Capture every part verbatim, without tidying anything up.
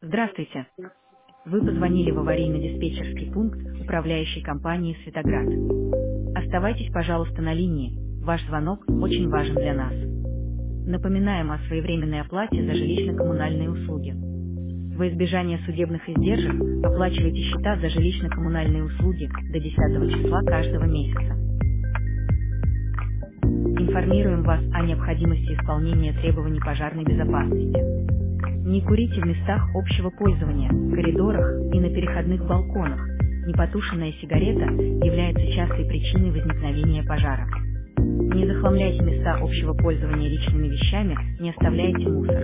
Здравствуйте. Вы позвонили в аварийно-диспетчерский пункт управляющей компании «Светоград». Оставайтесь, пожалуйста, на линии. Ваш звонок очень важен для нас. Напоминаем о своевременной оплате за жилищно-коммунальные услуги. Во избежание судебных издержек оплачивайте счета за жилищно-коммунальные услуги до десятого числа каждого месяца. Информируем вас о необходимости исполнения требований пожарной безопасности. Не курите в местах общего пользования, коридорах и на переходных балконах. Непотушенная сигарета является частой причиной возникновения пожара. Не захламляйте места общего пользования личными вещами, не оставляйте мусор.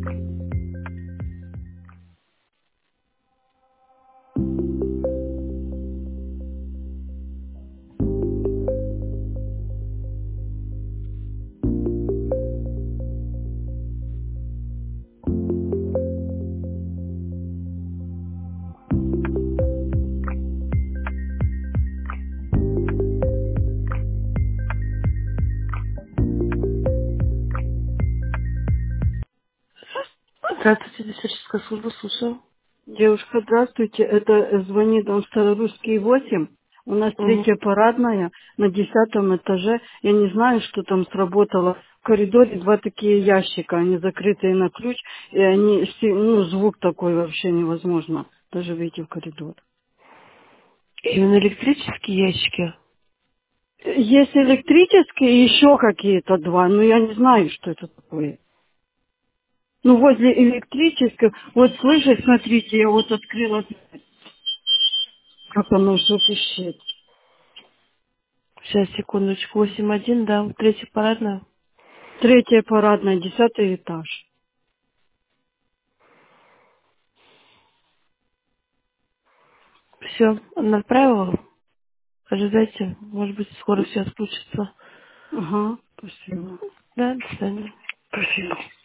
Здравствуйте, диспетчерская служба, слушаю. Девушка, здравствуйте. Это э, звонит он Старорусский восемь. У нас Угу. третья парадная на десятом этаже. Я не знаю, что там сработало. В коридоре два такие ящика, они закрытые на ключ, и они, си- ну, звук такой вообще невозможно даже выйти в коридор. Именно электрические ящики. Есть электрические и еще какие-то два, но я не знаю, что это такое. Ну, возле электрического, вот слышишь, смотрите, я вот открыла, как оно все пищит. Сейчас, секундочку. восемь один, да, третья парадная. Третья парадная, десятый этаж. Все, направила. Ожидайте, может быть, скоро все отключится. Ага, спасибо. Да, до свидания. Спасибо.